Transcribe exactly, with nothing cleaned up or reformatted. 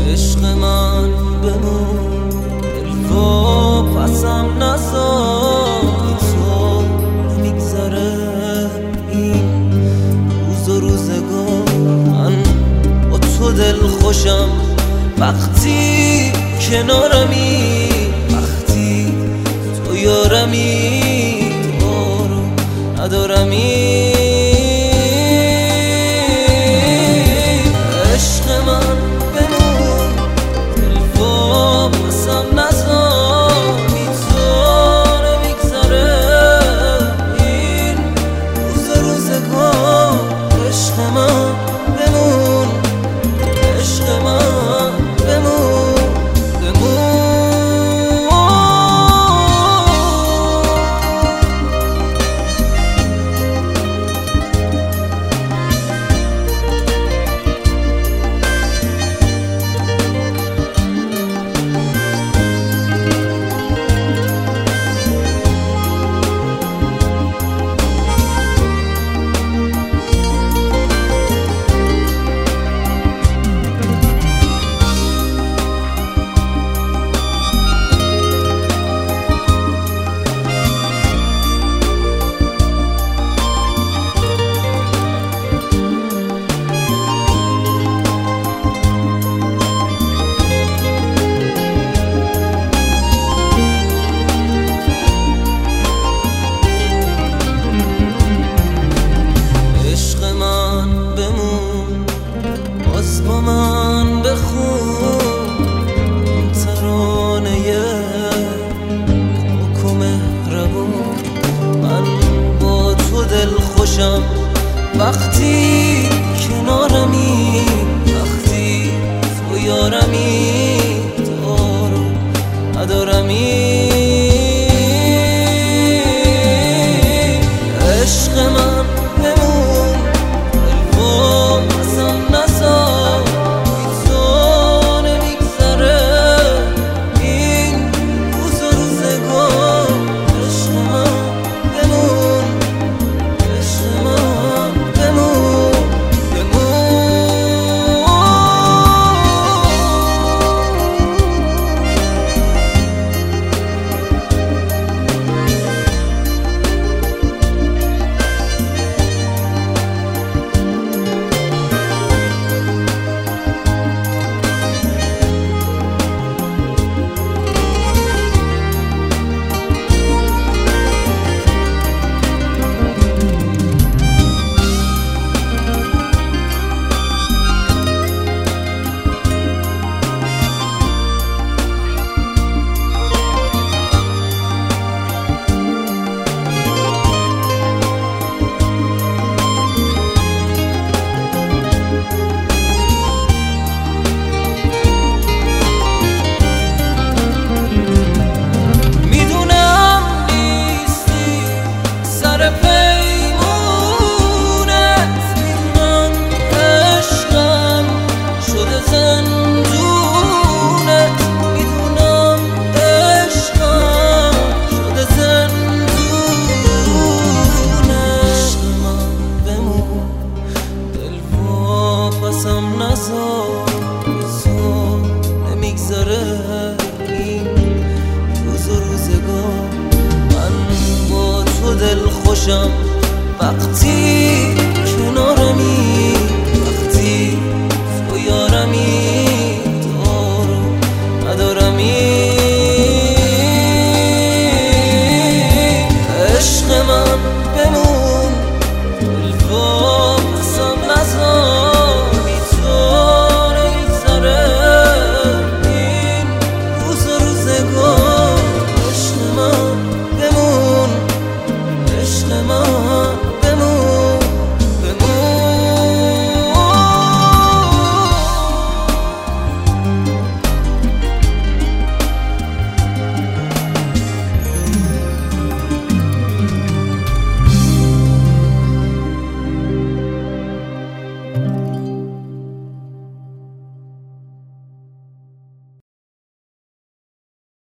عشق من بمون دلوا پسم نزار، بی تو نمیگذره این روز و روزگار. من با تو دل خوشم وقتی کنارمی، وقتی تو یارمی بارو ندارمی. عشق من بمون دلوا پسم نزار، بی تو نمیگذره این روز روزگار. عشق من بمون، عشق من بمون با من بخون این ترانه پاک و مهربون. من با تو دل خوشم وقتی کنارمی، وقتی تو یارمی دارو ندارمی.